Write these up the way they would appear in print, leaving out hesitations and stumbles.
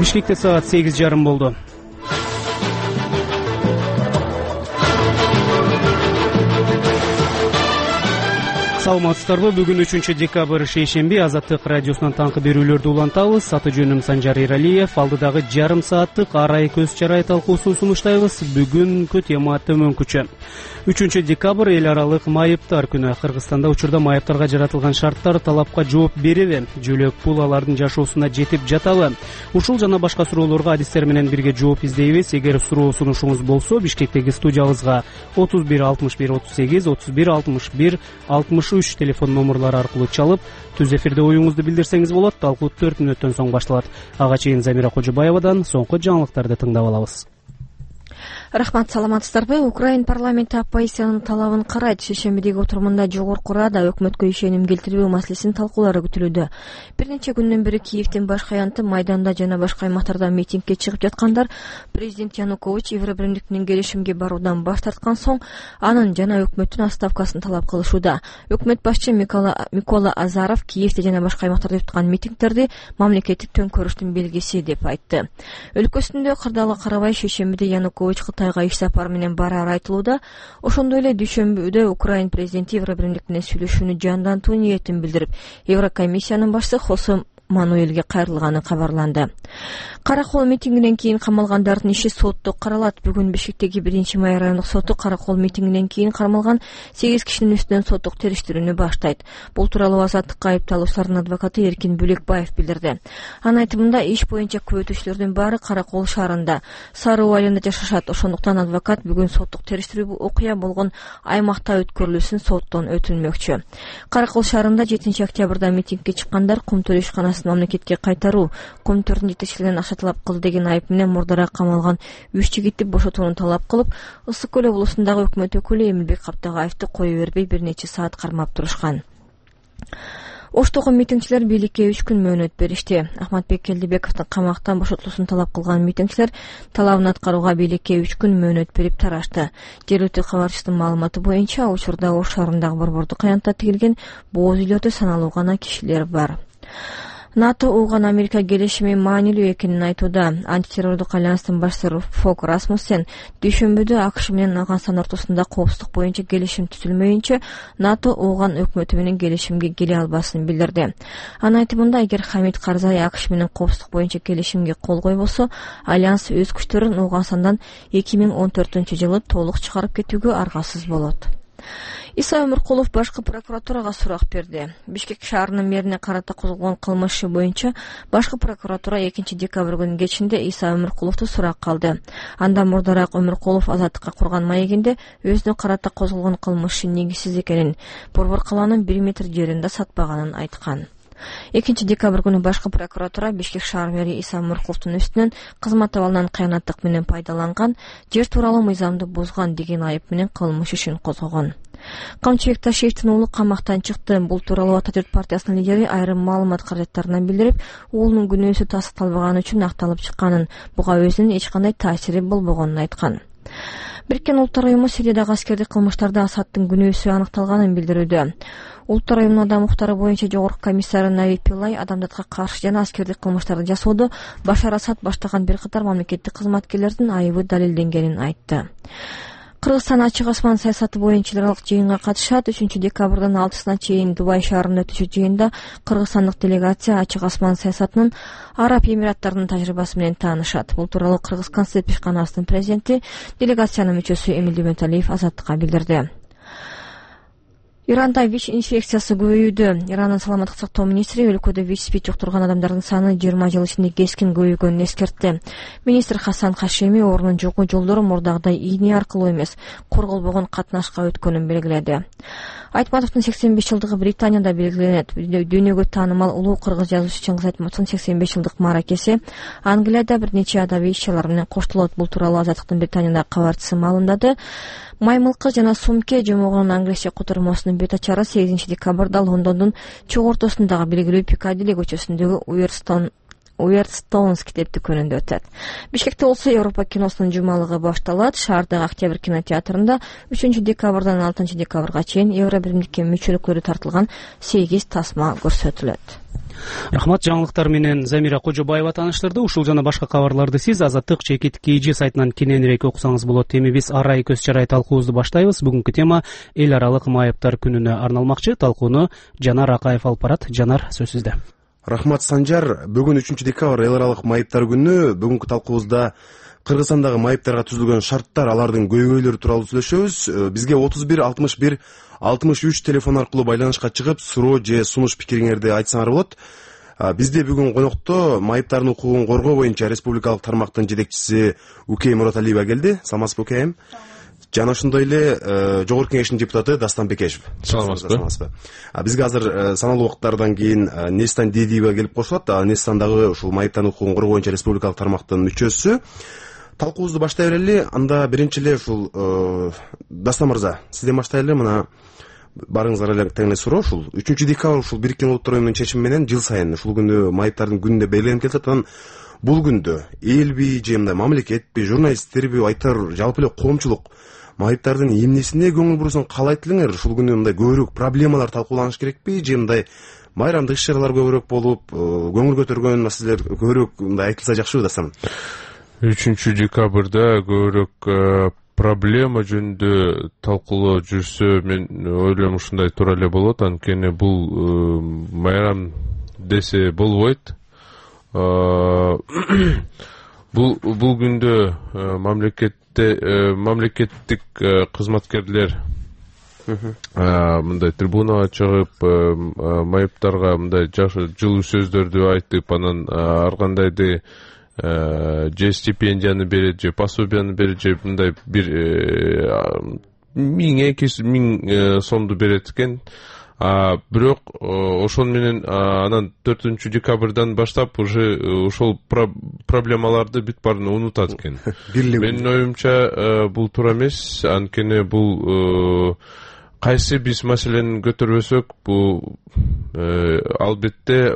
Бишкекте саат 8:30 болду. Саламатсыздарбы? Бүгүн 3 декабрь шейшемби Азаттык радиосунан таңкы берүүлөрдү улантабыз. Аты жөнүм Санжар Иралиев. Алдыдагы жарым сааттык арай көз чарай талкуусун сунуштайбыз. Бүгүнкү тема төмөнкүчө. 3 декабрь эл аралык майыптар күнү. Кыргызстанда учурда майыптарга жаратылган шарттар талапка жооп береби? Жөлөк пул алардын жашоосуна жетип жатабы? Ушул жана башка суроолорго адистер менен бирге жооп издейбиз. Эгер суроо сунушуңуз болсо, Бишкектеги студиябызга 31 61 38 31 61 63 телефон номерлары аркылуу чалып, түз эфирде оюңузду билдирсеңиз болот. Талкуу 4 мүнөттөн соң башталат. Ага чейин Замира Кожобаевадан соңку жаңылыктарды тыңдап алабыз. Рахмат, саламатсыздарбы? Украин парламенти оппозициянын талабын карайт. Шейшембидеги отурумунда Жогорку Рада өкмөткө ишеним келтирбөө маселесинин талкуулары күтүлүүдө. Бир нече күндөн бери Киевдин баш аянты Майданда жана башка аймактарда митингге чыгып жаткандар президент Янукович Евробиримдик менен келишимге баруудан баш тарткан соң анын жана өкмөттүн отставкасын талап кылышууда. Өкмөт башчы Микола Азаров Киевде жана башка аймактарда өткөн митингдерди мамлекеттик төңкөрүштүн белгиси деп айтты. Өлкөсүндө кырдаалга карабай шейшембиде Янукович Кытайга иш сапар менен барары айтылууда. Ошондой эле дүйшөмбүдө Украин президенти Евробиримдик менен сүйлөшүүнү жандантуу ниетин билдирип, Еврокомиссиянын башчысы Хосе Мануэлге кайрылганы кабарланды. Каракол митингинен кийин камалгандардын иши сотто каралат. Бүгүн Бишкектеги 1-май райондук соту Каракол митингинен кийин кармалган 8 кишинин үстүнөн соттук териштирүүнү баштайт. Бул тууралуу Азаттыкка айыпталуучулардын адвокаты Эркин Бүлекбаев билдирди. Анын айтымында иш боюнча күбөтүүчүлөрдүн баары Каракол шаарында Сары айылында жашашат. Ошондуктан адвокат бүгүн соттук териштирүү окуя болгон аймакта өткөрүлүүсүн соттон өтүнмөкчү. Каракол шаарында 7 октябрда митингге чыккандар Кумтөр ишканасын мамлекетке кайтаруу, Кумтөрдүн жетекчилигинен акча талап кылды деген айып менен мурдара камалган 3 жигитти бошотууну талап кылып, Ысык көл облусундагы өкмөт өкүлү Эмилбек Каптагаевди кое бербей бир нече саат кармап турушкан. Оштогу митингчилер бийликке 3 күн мөөнөт беришти. Ахматбек Келдибековдун камактан бошотулуусун талап кылган митингчилер талабын аткарууга бийликке 3 күн мөөнөт берип тарашты. Жергиликтүү кабарчылыктын маалыматы боюнча, учурда Ош шаарындагы борбордук аянтта тигилген бооз үйлөрдө саналуу гана кишилер бар. НАТО уган Америка келишими маанилүү экенин айтууда. Антитеррорлук альянстын башчысы Фок Расмуссен дүйшөмбүдө АКШ менен Афганстан ортосунда коопсуздук боюнча келишим түзүлмөйүнчө НАТО уган өкмөтү менен келишимге келе албасын билдирди. Анын айтымында, эгер Хамид Карзай АКШ менен коопсуздук боюнча келишимге кол койбосо, альянс өз күчтөрүн Афганстандан 2014-жылы толук чыгарып кетүүгө аргасыз болот. Иса Өмүркулов башкы прокуратурага сурак берди. Бишкек шаарынын мэрине карата козголгон кылмыш иши боюнча башкы прокуратура 2 декабрь күнү кечинде Иса Өмүркуловду суракка алды. Анда мурдараак Өмүркулов Азаттыкка курган маегинде өзүнө карата козголгон кылмыш негизсиз экенин, борбор калаанын 1 метр жеринде сатпаганын айткан. 2 декабрь күнү башкы прокуратура Бишкек шаар мэри Иса Өмүркуловдун үстүнөн кызмат абалынан кыянаттык менен пайдаланган, жер тууралуу мыйзамды бузган деген айып менен кылмыш ишин козгогон. Камчыбек Ташиевдин уулу камактан чыкты. Бул тууралуу Ататүрк партиясынын лидери айрым маалымат каражаттарынан билдирип, уулунун күнөөсү тастыкталбаганы үчүн акталып чыкканын, буга өзүнүн эч кандай таасири болбогонун айткан. Бириккен Улуттар уюму Сириядагы аскердик кылмыштарда Асадтын күнөөсү аныкталганын билдирүүдө. Улуттар уюмунун адам укуктары боюнча жогорку комиссары Нави Пиллай адамдатка каршы жана аскердик кылмыштарды жасоодо Башар Асад баштаган бир катар мамлекеттик кызматкерлердин айыбы далилденгенин айтты. Кыргызстан ачык асман саясаты боюнча эл аралык жыйынга катышат. 3 декабрдан 6-сына чейин Дубай шаарында өтүүчү жыйында кыргызстандык делегация ачык асман саясатынын Араб Эмираттарынын тажрыйбасы менен таанышат. Бул тууралуу Кыргыз Концерт ишканасынын президенти, делегациянын мүчөсү Эмиль Дементалиев Азаттыкка билдирди. Иранда ВИЧ инфекциясы көбөйүүдө. Ирандын саламаттык сактоо министри өлкөдө ВИЧ-спид жуктурган адамдардын саны 20 жыл ичинде кескин көбөйгөнүн эскертти. Министр Хасан Хашими оорунун жугуу жолдору мурдагыдай ийне аркылуу эмес, корголбогон катнашка өткөнүн белгиледи. Айтматовдун 85 жылдыгы Британияда белгиленет. Дүйнөгө таанымал улуу кыргыз жазуучу Чыңгыз Айтматовдун 85 жылдык мааракеси Англияда бир нече адабий иш-чаралар менен коштолот. Бул тууралуу Азаттыктын Британиядагы кабарчысы маалымдады. Маймылкы жана Сумке жомогунун англисче котормосунун бет ачары 8 декабрда Лондондун чок ортосундагы белгилүү Пикадилли көчөсүндөгү Уэрстоунс китеп дүкөнүндө өтөт. Бишкекте болсо Европа киносунун жумалыгы башталат. Шаардагы Октябрь кинотеатрында 3 декабрдан 6 декабрга чейин Евробиримдикке мүчөлүклөрү тартылган 8 тасма көрсөтүлөт. Рахмат. Жаңылыктар менен Замира Кожобаева тааныштырды. Ушул жана башка кабарларды сиз Азаттык чекит KG сайтынан кененирээк окусаңыз болот. Эми биз арай көз чарай талкуубузду баштайбыз. Бүгүнкү тема эл аралык майыптар күнүнө арналмакчы. Талкууну Жанар Акаев алып барат. Жанар, сөз сизде. Рахмат Санжар. Бүгүн 3 декабрь эл аралык майыптар күнү. Бүгүнкү талкуубузда Кыргызстандагы майыптарга түзүлгөн шарттар, алардын көйгөйлөрү тууралуу сүйлөшөбүз. Бизге 31 61 63 телефон аркылуу байланышка чыгып, суроо же сунуш пикириңерди айтсаңар болот. Бизде бүгүн конокто майыптардын укугун коргоо боюнча республикалык тармактын жетекчиси Укей Мураталиева келди. Саламатсызбы, Укейм? Жана ошондой эле Жогорку Кеңештин депутаты Дастан Бекешев. Саламатсызбы. Бизге азыр саналуу убакыттардан кийин Нестан Дедиева келип кошулат. Нестан дагы ушул майыптардын укугун коргоо боюнча республикалык тармактын мүчөсү. Талкуубузду баштай берели. Анда биринчи эле ушул Дастан мырза, сизден баштайлы. Мына барыңызга эле тең эле суроо. Ушул 3 декабрь ушул Бириккен Улуттар Уюмунун чечими менен жыл сайын ушул күнү майыптардын күнүнө белгиленип келатат. Анан бул күндө элби же мындай мамлекетпи, журналисттерби, айтар жалпы эле коомчулук майыптардын эмнесине көңүл буруусын каалайт элеңер? Ушул күнү мындай көбүрөөк проблемалар талкууланыш керекпи же мындай майрамдык иш-чаралар көбүрөөк болуп, көңүл көтөргөн маселелер көбүрөөк мындай айтылса жакшыбы, Дастан? 3 декабрда көбүрөөк проблема жөнүндө талкуулоо жүрсө, мен ойлойм ушундай туура эле болот. Анткени бул майрам десе болбойт. Бул күндө мамлекеттик кызматкерлер мындай трибунага чыгып, майыптарга мындай жакшы жылуу сөздөрдү айтып, анан ар кандайды же стипендияны берет, же пособияны берет, же мындай бир 1000 сомду берет экен. Бирок ошон менен анан 4 декабрдан баштап уже ошол проблемаларды бүт баарын унутат экен. Менин оюмча бул туура эмес. Анткени бул кайсы биз маселени көтөрбөсөк, бул албетте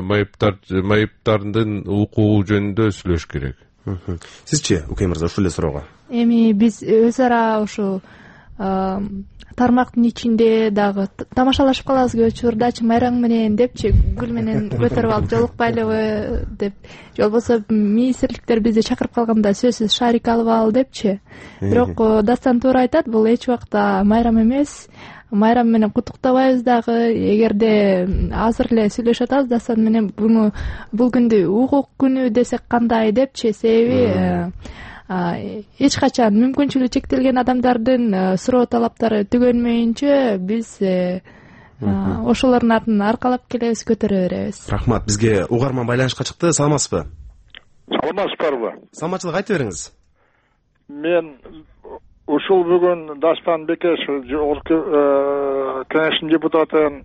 майыптардын укугу жөнүндө сүйлөш керек. Сизчи, Укей мырза, ушул эле суроого? Эми биз өз ара ушу тармактын ичинде дагы тамашалашып калабыз көп учурдачы, майрам менен депчи, гүл менен көтөрүп алып жолукпайлыбы деп, же болбосо министрликтер бизди чакырып калганда сөзсүз шарик алып ал депчи. Бирок Дастан туура айтат, бул эч убакта майрам эмес. Майрам менен куттуктабайбыз дагы. Эгерде азыр эле сүйлөшүп атабыз Дастан менен, бул күндү укук күнү десек кандай депчи, себеби эч качан мүмкүнчүлүгү чектелген адамдардын суроо талаптары түгөнмөйүнчө биз ошолордун артын аркалап келебиз, көтөрө беребиз. Рахмат. Бизге угарман байланышка чыкты. Саламатсызбы? Саламатсызбы? Саламатчылык айтып бериңиз. Мен ушул бүгүн Дастан Бекешев, Жогорку Кеңештин депутатын,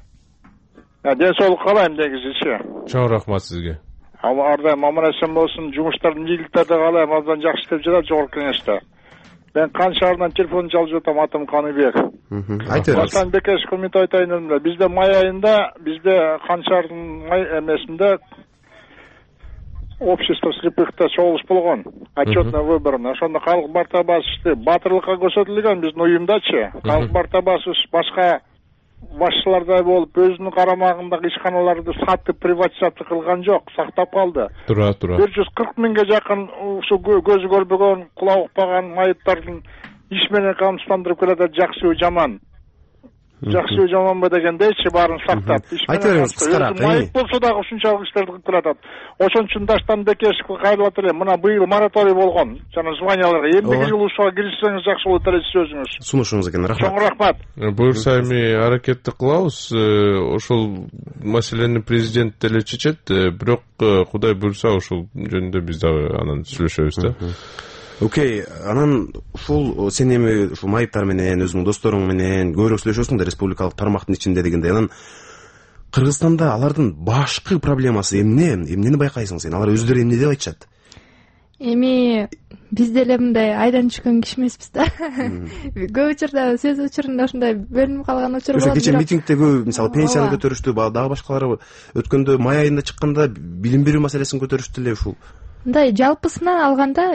ден соолук каалайм негизичи. Чоң рахмат сизге. Ардайым аман эсен болсун, жумуштардын ийгиликтерди каалайм, абдан жакшы иштеп жатат Жогорку Кеңеште. Мен Кан шаарынан телефон чалып жатам, атым Каныбек. Айтыңыз. Дастан Бекешев коммент айтайын эле. Бизде май айында, бизде Кан шаарынын май эмесинде общество слепых-то чогулуш болгон, отчетный выборно. Ошондо калк мартабасы батырлыкка көрсөтүлгөн биздин уюмдачы. Калк мартабасы башка башчылардай болуп, өзүнүн карамагындагы ишканаларды сатып, приватизация кылган жок, сактап калды. Туура. 140 миңге жакын ушу көзү көрбөгөн, кулак укпаган майыптардын иш менен камсыздандырып келатат. Жакшыбы, жаман? Жакшыбы, жаманбы дегендейчи, баарын сактап. Айта бериңиз кыскараак. Майып болсо дагы ушунчалык иштерди кылып келатат. Ошон үчүн Дастан Бекешевге кайрылат элем. Мына быйыл мораторий болгон. Жана званияларга эмнеге жыл ушуга киришсеңиз жакшы болот эле сөзүңүз. Сунушуңуз экен. Рахмат. Чоң рахмат. Буюрса эми аракетти кылабыз. Ошол маселени президент деле чечет. Бирок Кудай буйрса ошол жөнүндө биз дагы анан сүйлөшөбүз да. Окей, анан ушул сен эми ушул майыптар менен, өзүңүн досторуң менен көбүрөөк сүйлөшөсүң да республикалык тармактын ичинде дегендей. Анан Кыргызстанда алардын башкы проблемасы эмнени байкайсың сен? Алар өздөрү эмне деп айтышат? Эми биз деле мындай айдан түшкөн киши эмеспиз да. Көп учурда сөз учурунда ушундай бөлүнүп калган учур болот. Кечээ митингде көп, мисалы, пенсияны көтөрүштү, дагы башкалары өткөндө май айында чыкканда билим берүү маселесин көтөрүштү эле. Ушул мындай жалпысынан алганда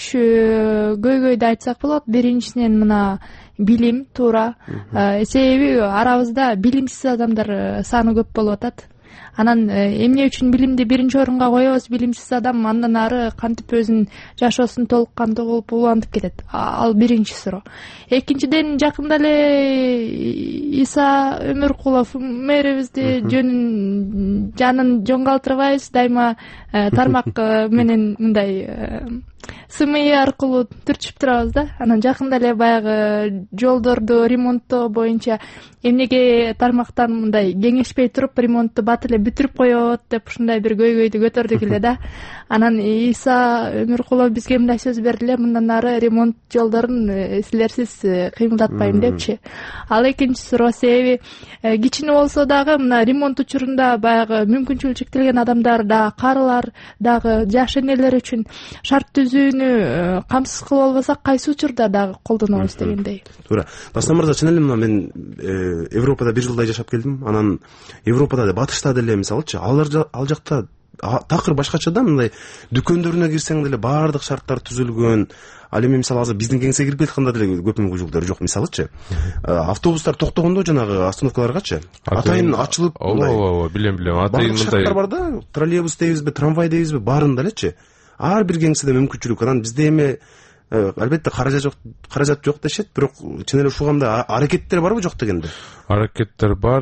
3 көйгөйдү айтсак болот. Биринчисинен мына билим, туура. Себеби арабызда билимсиз адамдар саны көп болуп атат. анан эмне үчүн билимди биринчи орунга коебуз, билимсиз адам андан ары кантип өзүнүн жашоосун толук кандуу кылып улантып кетет. Ал биринчи суроо. Экинчиден, жакында эле Иса Өмүркулов мэрибизди жанын жоңгалтырбайбыз, дайыма тармак менен мындай СМИ аркылуу түртүшүп турабыз да. Анан жакында эле баягы жолдорду ремонттоо боюнча эмнеге тармактан мындай кеңешпей туруп ремонтту бат эле бүтүрүп коет деп ушундай бир көйгөйдү көтөрдүк эле да. Анан Иса Өмүркулов бизге мындай сөз берди эле, мындан ары ремонт жолдорун силерсиз кыймылдатпайм депчи. Ал экинчи суроо. Себеби кичине болсо дагы мына ремонт учурунда баягы мүмкүнчүлүгү чектелген адамдар да, карылар дагы, жаш энелер үчүн шарт түзүүнү камсыз кылып албасак кайсы учурда дагы колдонобуз дегендей. Туура. Дастан мырза, чын эле мына мен Европада бир жылдай жашап келдим. Анан Европада батышта деле мисалычы ал жакта такыр башкача да, мындай дүкөндөрүнө кирсең деле баардык шарттар түзүлгөн. Ал эми мисалы азыр биздин кеңсе кирип жатканда деле көп мүмкүнчүлүктөр жок. Мисалычы автобустар токтогондо жанагы остановкаларгачы атайын ачылып, ооба, билем, атайын мындай бар да, троллейбус дейбизби, трамвай дейбизби, баарында элечи. Ар бир кеңседе мүмкүнчүлүк. Анан бизде эми албетте каражат жок дешет, бирок чын эле ушул кандай аракеттер барбы, жок дегенде? Аракеттер бар.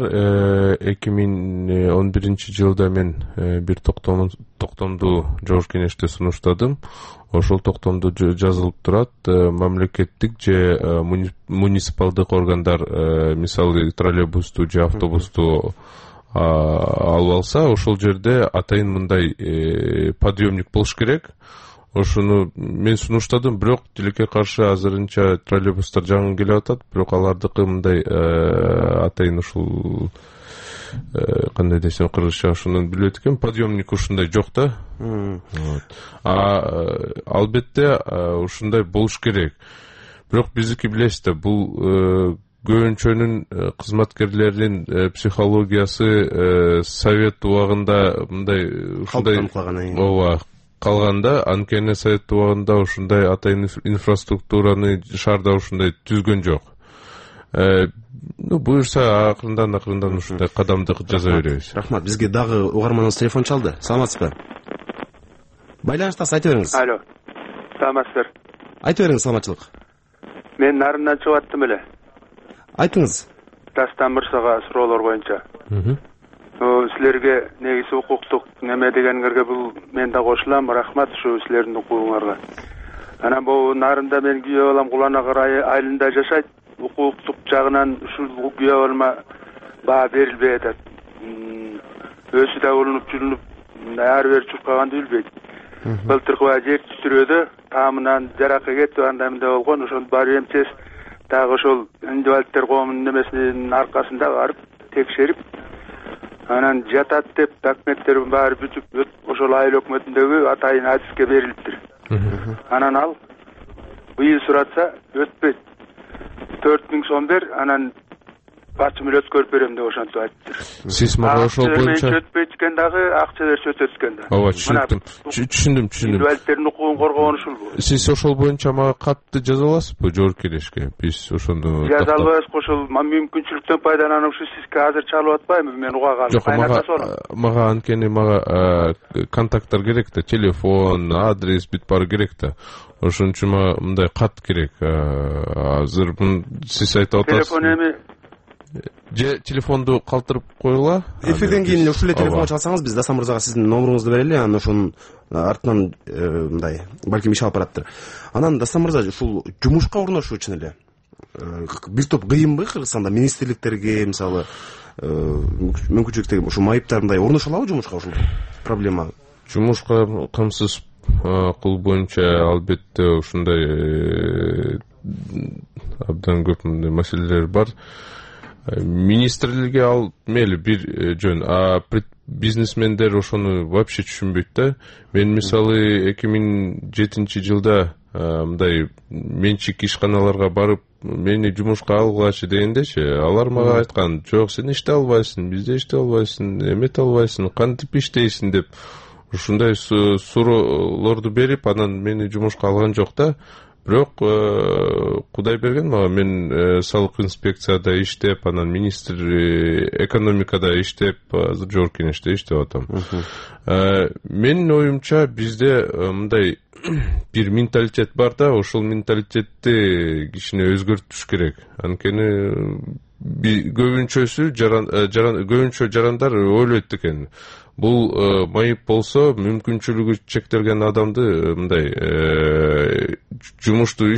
2011 жылда мен бир токтомду Жогорку Кеңеште сунуштадым. Ошол токтомдо жазылып турат, мамлекеттик же муниципалдык органдар мисалы троллейбусту же автобусту алып алса, ошол жерде атайын мындай подъемник болуш керек. Ошону мен сунуштадым, бирок тилекке каршы азырынча троллейбустар жаңы келип атат, бирок алардыкы мындай атайын ушул кандай десем кыргызча ошондон билбейт экен, подъемник ушундай жок да. Албетте ушундай болуш керек. Бирок биздики билесиз, бул көбүнчөнүн кызматкерлеринин психологиясы совет убагында мындай ушундай ооба калганда, анткени совет убагында ушундай атайын инфраструктураны шаарда ушундай түзгөн жок. Буюрса акырындан ушундай кадамды жаза беребиз. Рахмат. Бизге дагы угарманыбыз телефон чалды. Саламатсызбы? Байланыштасыз, айта бериңиз. Алло. Саламатсыздар. Айта бериңиз, саламатчылык. Мен нарындан чыгып аттым эле. Айтыңыз. Дастан мырзага суроолор боюнча. Силерге негизи укуктук неме дегениңерге бул мен да кошулам. Рахмат ушу силердин укугуңарга. Анан бул нарында мен күйөө балам Куланагар айылында жашайт. Укуктук жагынан ушул күйөө балама баа берилбей атат. Өзү да улунуп жүрүнүп, ары бери чуркаганды билбейт. Былтыркы жер түзүрөдө таамынан жаракка кетип андай болгон, ошону баары эмчес дагы ошол инвалидтер коомунун немесинин аркасында барып текшерип, анан жатат деп документтерин баары бүтүп, ошол айыл өкмөтүндөгү атайын адиске берилиптир. Анан ал быйыл суратса өтпөйт. 4000 сом бер, анан бачым эле өткөрүп берем деп ошентип айтты. Сиз мага ошол боюнча өтпөйт экен дагы, акча берип өтөт экен да. Ооба, түшүндүм. Инвалидтердин укугун коргоон ушул. Сиз ошол боюнча мага катты жаза аласызбы Жогорку Кеңешке? Биз ошону жаза албайбыз, ошол мүмкүнчүлүктөн пайдаланып ушу сизге азыр чалып атпайбы, мен угаган. Жок, мага анткени мага контакттар керек да, телефон, адрес бүт баары керек да. Ошон үчүн мага мындай кат керек. Азыр сиз айтып атасыз. Телефон эми же телефонду калтырып койгула. Эфирден кийин ушул эле телефонго чалсаңыз, биз Дастан мырзага сиздин номеруңузду берели, анан ошонун артынан мындай балким иш алып бараттыр. Анан Дастан мырза, ушул жумушка орношуу үчүн эле бир топ кыйынбы Кыргызстанда министрликтерге мисалы мүмкүнчүлүктөр ушу майыптар мындай орношо алабы жумушка? Ушул проблема жумушка камсыз кылуу боюнча албетте ушундай абдан көп маселелер бар. Министрликке ал мейли бир жөн, бизнесмендер ошону вообще түшүнбөйт да. Мен мисалы 2007 жылда мындай менчик ишканаларга барып, мени жумушка алгылачы дегендечи, алар мага айткан, жок, сен иштей албайсың, бизде иштей албайсың, эмете албайсың, кантип иштейсиң деп ушундай суроолорду берип, анан мени жумушка алган жок да. бирок Кудай берген мага, мен салык инспекцияда иштеп, анан министр экономикада иштеп, азыр жогорку кеңеште иштеп атам. Менин оюмча бизде мындай бир менталитет бар да, ошол менталитетти кичине өзгөртүш керек. Анткени көбүнчө жарандар ойлойт экен, бул майып болсо мүмкүнчүлүгү чектелген адамды мындай жумушту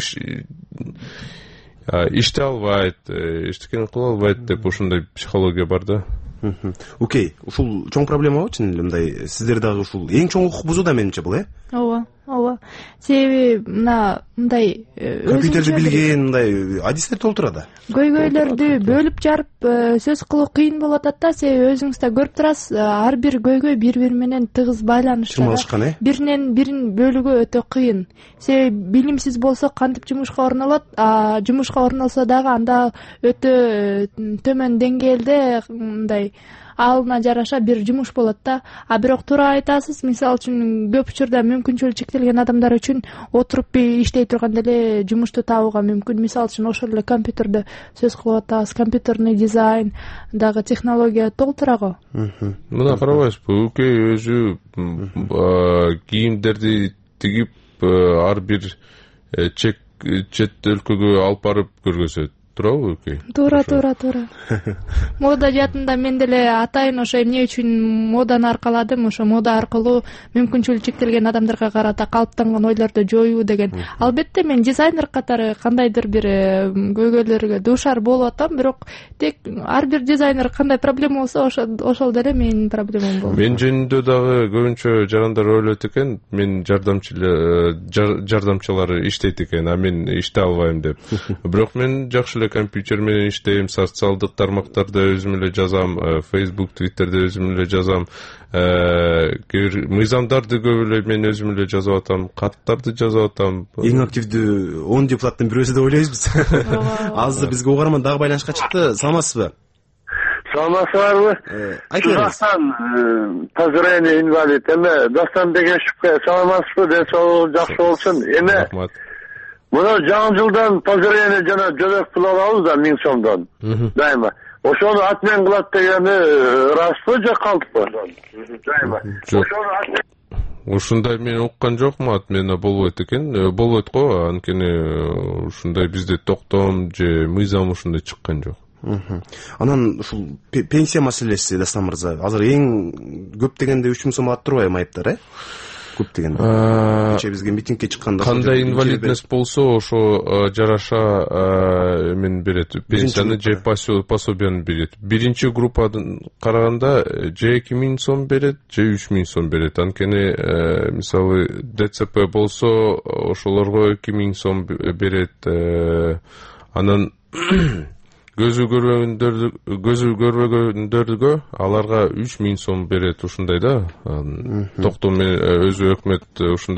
иште албайт, эчтекени кыла албайт деп ушундай психология бар да. Окей, ушул чоң проблема чын эле мындай, сиздер дагы ушул эң чоң укук бузуу да менимче бул, ооба. Себеби мындай компьютерди билген мындай адистер толтура да. Көйгөйлөрдү бөлүп жарып сөз кылуу кыйын болуп атат да, себеби өзүңүз да көрүп турасыз, ар бир көйгөй бири менен тыгыз байланыштуу. Биринен бирин бөлүүгө өтө кыйын. Себеби билимсиз болсо кантип жумушка орнолот, жумушка орнолсо дагы анда өтө төмөн деңгээлде мындай алына жараша бир жумуш болот да. Бирок туура айтасыз, мисалы үчүн көп учурда мүмкүнчүлүгү чектелген адамдар үчүн отуруп иштей турган деле жумушту табууга мүмкүн. Мисалы үчүн ошол эле компьютерде сөз кылып атабыз, компьютерный дизайн дагы технология толтура го. Мына карабайсызбы, Үкөй өзү кийимдерди тигип ар бир чет өлкөгө алып барып көргөзөт. Туурабы Үкөй? Туура. Мода жаатында мен деле атайын ошо эмне үчүн моданы аркаладым, ошо мода аркылуу мүмкүнчүлүгү чектелген адамдарга карата калыптанган ойлорду жоюу деген. Албетте мен дизайнер катары кандайдыр бир көйгөйлөргө дуушар болуп атам, бирок тек ар бир дизайнер кандай проблема болсо ошол деле менин проблемам болду. Мен жөнүндө дагы көбүнчө жарандар ойлойт экен, мен жардамчылары иштейт экен, мен иште албайм деп. Бирок мен жакшы компьютер менен иштейм, социалдык тармактарда өзүм эле жазам, Facebook, Twitterде өзүм эле жазам, мыйзамдарды көп эле мен өзүм эле жазып атам, каттарды жазып атам. Эң активдүү 10 депутаттын бирөөсү деп ойлойбуз. Азыр бизге угарман дагы байланышка чыкты. Саламатсызбы? Саламатсызбы? Айтыңыз. Тазырайны инвалид. Эме Дастан Бегешевке саламатсызбы? Ден соолугу жакшы болсун. Эме рахмат. Мына жаңы жылдан тазырайны жана жөбөк пул алабыз да 1000 сомдон. Дайыма. Ошону атмен кылат дегени растбы же калтпы? Дайыма. Ушундай мен уккан жокмун, атмен болбойт экен. Болбойт го, анткени ушундай бизде токтом же мыйзам ушундай чыккан жок. Анан ушул пенсия маселеси, Дастан мырза, азыр эң көп дегенде 3000 сом алып турбайбы майыптар, көп дегенде. Кечээ бизге митингге чыкканда кандай инвалидность болсо ошо жараша мен берет, пенсияны же пособияны берет. Биринчи группадан караганда же 2000 сом берет, же 3000 сом берет. Анткени мисалы ДЦП болсо ошолорго 2000 сом берет. Анан көзү көрбөгөндөргө аларга 3000 сом берет, ушундай да. Токтом өзү өкмөт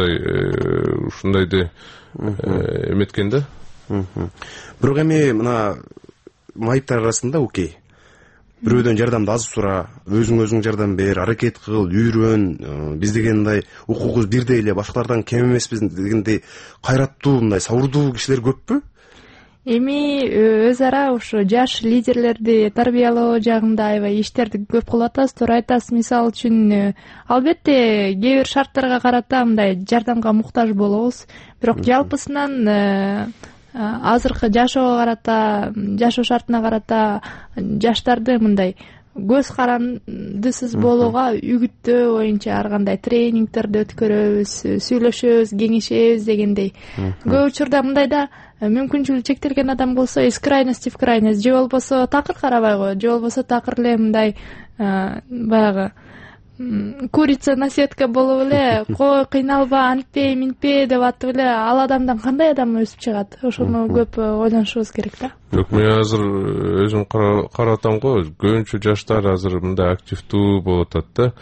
ушундайды эметкен да. Бирок эми мына майыптар арасында окей. Бирөөдөн жардамды аз сура, өзүң жардам бер, аракет кыл, үйрөн, биз дегендей укугубуз бирдей эле, башкалардан кем эмеспиз дегендей кайраттуу, мындай сабырдуу кишилер көппү? Эми өз ара ушу жаш лидерлерди тарбиялоо жагында аябай иштерди көп кылып атабыз. Туура айтасыз. Мисалы үчүн албетте кээ бир шарттарга карата мындай жардамга муктаж болобуз. Бирок жалпысынан азыркы жашоого карата, жашоо шартына карата жаштарды мындай көз карандысыз болууга үгүттөө боюнча ар кандай тренингтерди өткөрөбүз, сүйлөшөбүз, кеңешебиз дегендей. Көп учурда мындай да мүмкүнчүлүгү чектелген адам болсо из крайности в крайность, же болбосо такыр карабайго, же болбосо такыр эле мындай баягы курица на сетке болуп эле кой кыйналба, антпей минтпей деп атып эле ал адамдан кандай адам өсүп чыгат, ошону көп ойлонушубуз керек да. Жок, мен азыр өзүм каратам го, көбүнчө жаштар азыр мындай активдүү болуп атат да.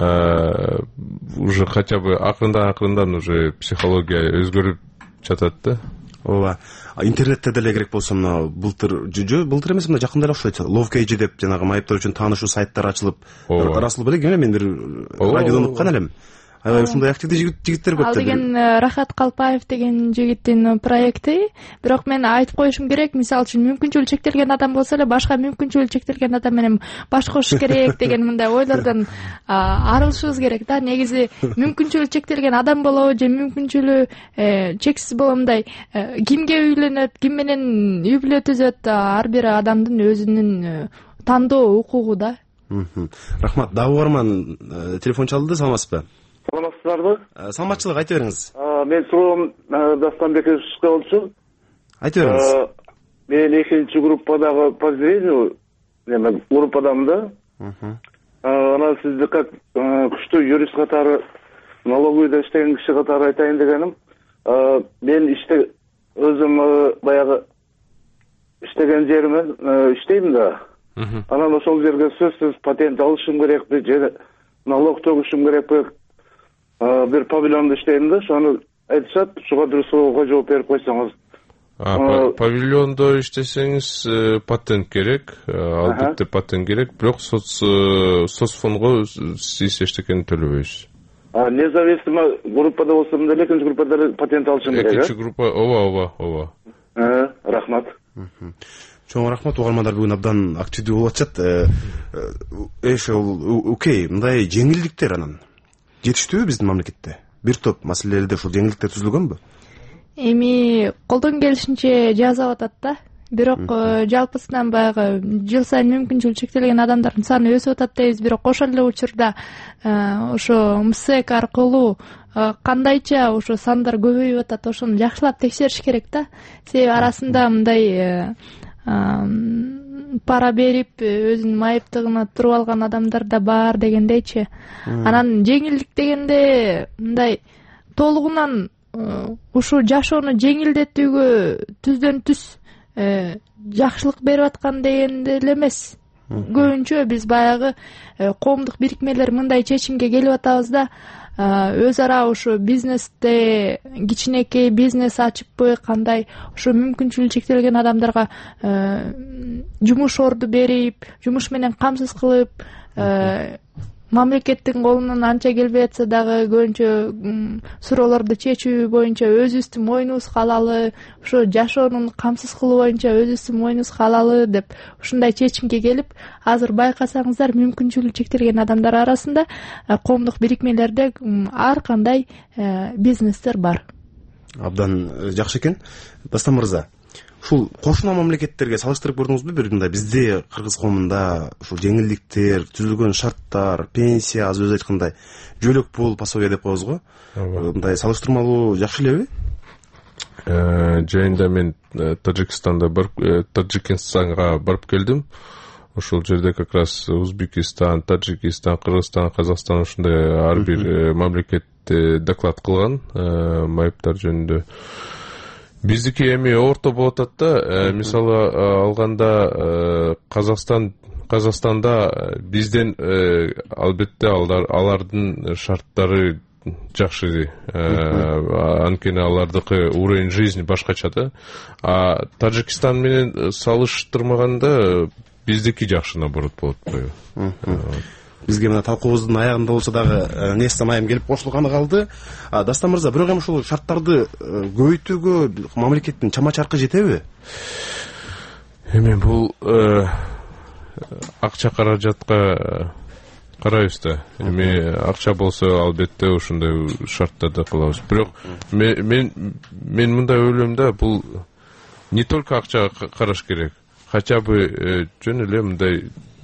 Уже хотя бы акырындан уже психология өзгөрүп жатат да. Ооба. Интернетте деле керек болсо мына былтыр эмес, мына жакында эле окшойт. Love.kg деп жанагы майыптар үчүн таанышуу сайттар ачылып, расыл белек, мен бир радиодон уккан элем. аябай ушундай активдүү жигиттер көп. Ал деген Рахат Калпаев деген жигиттин проекти. Бирок мен айтып коюшум керек, мисалы үчүн мүмкүнчүлүгү чектелген адам болсо эле башка мүмкүнчүлүгү чектелген адам менен баш кошуш керек деген мындай ойлордон арылышыбыз керек да. Негизи мүмкүнчүлүгү чектелген адам болобу же мүмкүнчүлүгү чексиз болобу, мындай кимге үйлөнөт, ким менен үй бүлө түзөт, ар бир адамдын өзүнүн тандоо укугу да. Рахмат. Дагы угарман телефон чалды, саламатсызбы? Саламатсыздарбы? Саламатчылык, айта бериңиз. Мен суроом Дастанбековичке болчу. Айта бериңиз. Мен экинчи группадагы по зрению группадамын да. Анан сизди как күчтүү юрист катары, налоговыйда иштеген киши катары айтайын дегеним, мен өзүм баягы иштеген жериме иштейм да. Анан ошол жерге сөзсүз патент алышым керекпи же налог төгүшүм керекпи? Бир павильонда иштейм да, ошону айтышат, ушуга бир суроого жооп берип койсоңуз. Павильондо иштесеңиз патент керек, албетте патент керек, бирок соцфондго сиз эчтекени төлөбөйсүз. Независимо группада болсом деле экинчи группада патент алышым керек. Экинчи группа, ооба. Рахмат. Чоң рахмат, угармандар бүгүн абдан активдүү болуп атышат. Ошол окей, мындай жеңилдиктер анан жетиштүүбү биздин мамлекетте? Бир топ маселелерде ушул жеңилдиктер түзүлгөнбү? Эми колдон келишинче жазап атат да. Бирок жалпысынан баягы жыл сайын мүмкүнчүлүгү чектелген адамдардын саны өсүп атат дейбиз, бирок ошол эле учурда ошо МСЭК аркылуу кандайча ошо сандар көбөйүп атат, ошону жакшылап текшериш керек да. Себеби арасында мындай пара берип өзүнүн майыптыгына туруп алган адамдар да бар дегендейчи. Анан жеңилдик дегенде мындай толугунан ушу жашоону жеңилдетүүгө түздөн түз жакшылык берип аткан дегенде эле эмес. Көбүнчө биз баягы коомдук бирикмелер мындай чечимге келип атабыз да, өз ара ушу бизнесте кичинекей бизнес ачыппы, кандай ушу мүмкүнчүлүгү чектелген адамдарга жумуш орду берип, жумуш менен камсыз кылып, мамлекеттин колунан анча келбей атса дагы көбүнчө суроолорду чечүү боюнча өзүбүздүн мойнубузга алалы, ошо жашоонун камсыз кылуу боюнча өзүбүздүн мойнубузга алалы деп ушундай чечимге келип, азыр байкасаңыздар мүмкүнчүлүгү чектелген адамдар арасында коомдук бирикмелерде ар кандай бизнестер бар. Абдан жакшы экен. Дастан мырза, ушул кошуна мамлекеттерге салыштырып көрдүңүзбү? Бир мындай бизде кыргыз коомунда ушул жеңилдиктер, түзүлгөн шарттар, пенсия, аз өзү айткандай жөлөк пул, пособие деп коебуз го. Мындай салыштырмалуу жакшы элеби? Жайында мен Таджикстанга барып келдим. Ошол жерде как раз Узбекистан, Таджикистан, Кыргызстан, Казакстан ушундай ар бир мамлекет доклад кылган майыптар жөнүндө. Биздики эми орто болуп атат да, мисалы алганда Казакстанда бизден албетте алардын шарттары жакшы, анткени алардыкы уровень жизни башкача да. А Таджикистан менен салыштырмаганда биздики жакшы наоборот болот коебу. Бизге мына талкуубуздун аягында болсо дагы Нестан айым келип кошулганы калды. Дастан мырза, бирок эми ушул шарттарды көбөйтүүгө мамлекеттин чама чаркы жетеби? Эми бул акча каражатка карайбыз да. Эми акча болсо албетте ушундай шарттарды кылабыз. Бирок мен мындай ойлойм да, бул не только акча караш керек, хотя бы жөн эле мындай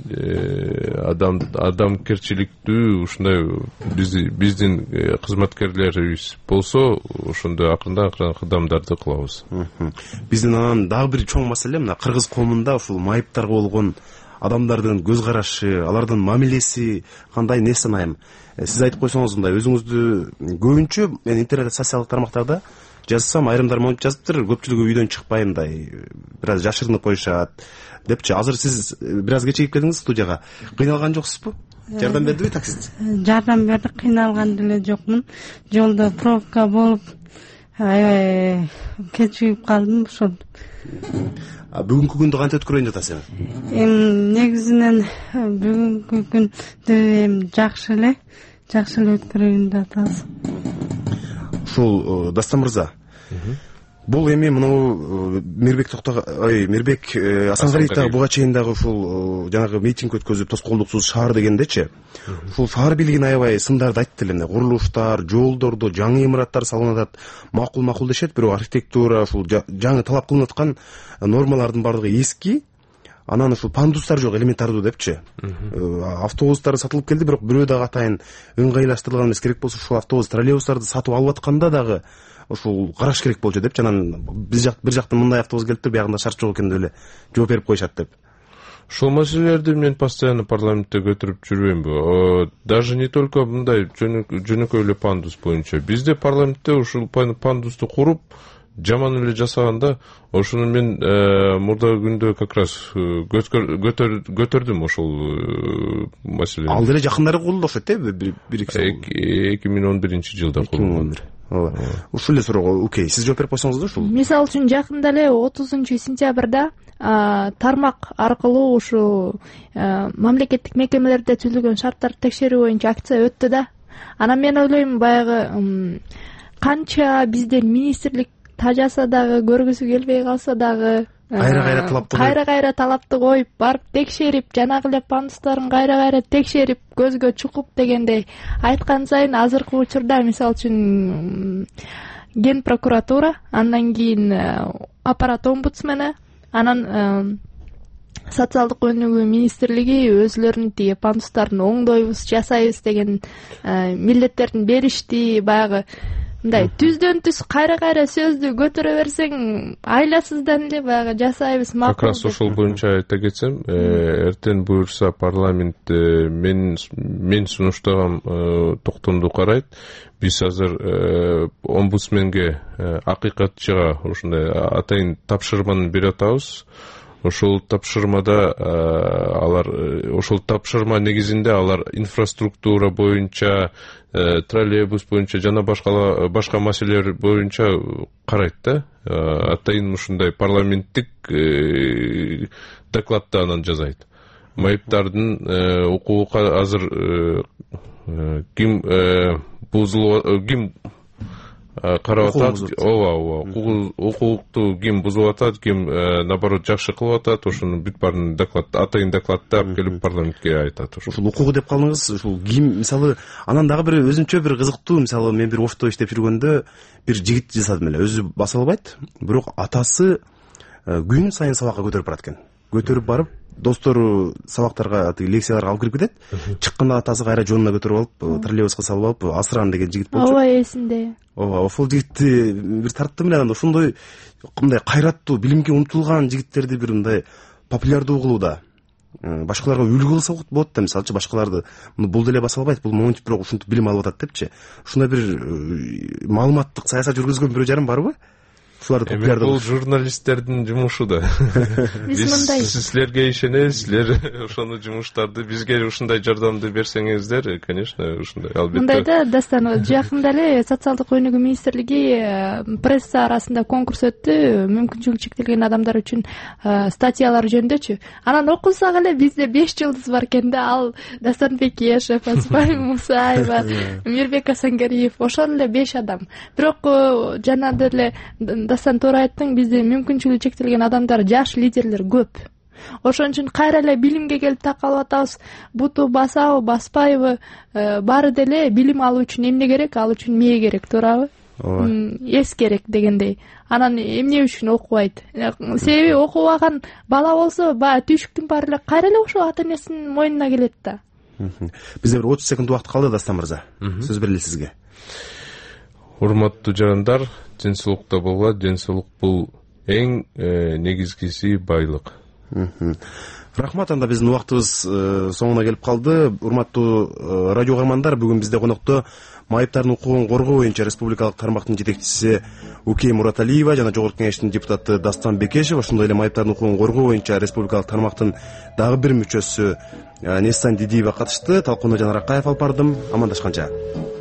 адамгерчиликтүү ушундай биздин кызматкерлерибиз болсо, ошондой акырындан кадамдарды кылабыз. Биздин анан дагы бир чоң маселе мына кыргыз коомунда ушул майыптарга болгон адамдардын көз карашы, алардын мамилеси кандай? Нестан айым, сиз айтып койсоңуз мындай, өзүңүздү көбүнчө мен интернет социалдык тармактарда жазсам, айрымдар монтип жазыптыр, көпчүлүгү үйдөн чыкпай мындай бир аз жашырынып коюшат депчи. Азыр сиз бир аз кечигип келдиңиз студияга. Кыйналган жоксузбу? Жардам бердиби таксист? Жардам берди, кыйналган деле жокмун. Жолдо пробка болуп, аябай кечигип калдым ошол. Бүгүнкү күндү кантип өткөрөйүн жатасыз эми? Негизинен бүгүнкү күндү жакшы эле. жакшы эле өткөрөйүн деп атабыз. Ушул Дастан мырза, бул эми мынау Мирбек Асангариев дагы буга чейин дагы ушул жанагы митинг өткөзүп тоскоолдуксуз шаар дегендечи, ушул шаар бийлигине аябай сындарды айтты эле. Курулуштар, жолдорду, жаңы имараттар салынып атат, макул дешет, бирок архитектура ушул жаңы талап кылынып аткан нормалардын баардыгы эски. Анан ушул пандустар жок, элементардуу депчи. Автобустар сатылып келди, бирок бирөө дагы атайын ыңгайлаштырылган эмес. Керек болсо ушул автобус, троллейбустарды сатып алып атканда дагы ушул караш керек болчу депчи. Анан бир жактан мындай автобус келиптир, биягында шарт жок экен деп эле жооп берип коюшат деп. Ушул маселелерди мен постоянно парламентте көтөрүп жүрбөймбү. Даже не только мындай жөнөкөй эле пандус боюнча. Бизде парламентте ушул пандусту куруп жаман эле жасаганда, ошону мен мурдагы күндө как раз көтөрдүм ошол маселени. Ал деле жакындары курулду окшойт, 2011-жылда курулган. Ушул эле суроого окей, сиз жооп берип койсоңуз ушул. Мисалы үчүн жакында эле 30-сентябрда тармак аркылуу ушул мамлекеттик мекемелерде түзүлгөн шарттарды текшерүү боюнча акция өттү да. Анан мен ойлойм, баягы канча бизден министрлик тажаса дагы, көргүсү келбей калса дагы, кайра талапты коюп, барып текшерип, жанагы эле пандустарын кайра текшерип, көзгө чукуп дегендей айткан сайын азыркы учурда мисалы үчүн Ген прокуратура, андан кийин аппарат омбудсмени, анан социалдык өнүгүү министрлиги өзлөрүнүн тиги пандустарын оңдойбуз, жасайбыз деген милдеттерин беришти. Баягы мындай түздөн түз кайра сөздү көтөрө берсең, айласыздан эле баягы жасайбыз, макул. Как раз ошол боюнча айта кетсем, эртең буюрса парламент мен сунуштаган токтомду карайт. Биз азыр омбудсменге акыйкатчыга ушундай атайын тапшырманы берип атабыз. Ошол тапшырмада ошол тапшырма негизинде алар инфраструктура боюнча, троллейбус боюнча жана башка маселелер боюнча карайт да. Атайын ушундай парламенттик докладда анан жазайт. Майыптардын укугу азыр ким карап атат, укукту ким бузуп атат, ким наоборот жакшы кылып атат, ошону бүт баарын атайын докладда алып келип парламентке айтат. Ушул укугу деп калдыңыз, ушул ким, мисалы, анан дагы бир өзүнчө бир кызыктуу, мисалы, мен бир офто иштеп жүргөндө бир жигит жасадым эле, өзү баса албайт, бирок атасы күн сайын сабакка көтөрүп барат экен. Көтөрүп барып, достору сабактарга, лекцияларга алып кирип кетет. Чыкканда атасы кайра жонуна көтөрүп алып, троллейбуска салып алып, Асыран деген жигит болчу. Ооба, эсинде. Ооба, ошол жигитти бир тарттым эле, анан ошондой мындай кайраттуу, билимге умтулган жигиттерди бир мындай популярдуу кылууда башкаларга үлгү кылса болот да. Мисалы үчүн башкаларды бул деле баса албайт, бул монтип бирок ушинтип билим алып атат депчи. Ушундай бир маалыматтык саясат жүргүзгөн бирөө жарым барбы? Бул журналисттердин жумушу да. Силерге ишенебиз, силер ошону жумуштарды бизге ушундай жардамды берсеңиздер, конечно, ушундай албетте. Мындайда Дастан, жакында эле социалдык өнүгүү министрлиги пресса арасында конкурс өттү, мүмкүнчүлүгү чектелген адамдар үчүн статьялар жөнүндөчү. Анан окусак эле бизде 5 жылдыз бар экен да, ал Дастанбек Ешев, Асмай Мусаева, Мирбек Асангариев, ошол эле 5 адам. Бирок жана деле Дастан туура айттың, бизде мүмкүнчүлүгү чектелген адамдар, жаш лидерлер көп. Ошон үчүн кайра эле билимге келип такалып атабыз. Буту басабы, баспайбы, баары деле билим алуу үчүн эмне керек? Ал үчүн мээ керек, туурабы? Эс керек дегендей. Анан эмне үчүн окубайт? Себеби окубаган бала болсо, баягы түйшүктүн баары эле кайра эле ошо ата энесинин мойнуна келет да. Бизде бир 30 секунд убакыт калды, Дастан мырза. Сөз берели сизге. Урматтуу жарандар, денсаулыкта болгула, денсаулык бул эң негизгиси байлык. Рахмат, анда биздин убактыбыз соңуна келип калды. Урматтуу радио угармандар, бүгүн бизде конокто майыптардын укугун коргоо боюнча республикалык тармактын жетекчиси Укей Мураталиева жана Жогорку Кеңештин депутаты Дастан Бекешев, ошондой эле майыптардын укугун коргоо боюнча республикалык тармактын дагы бир мүчөсү Нестан Дидиева катышты. Талкууну Жанар Акаев алып бардым. Амандашканча.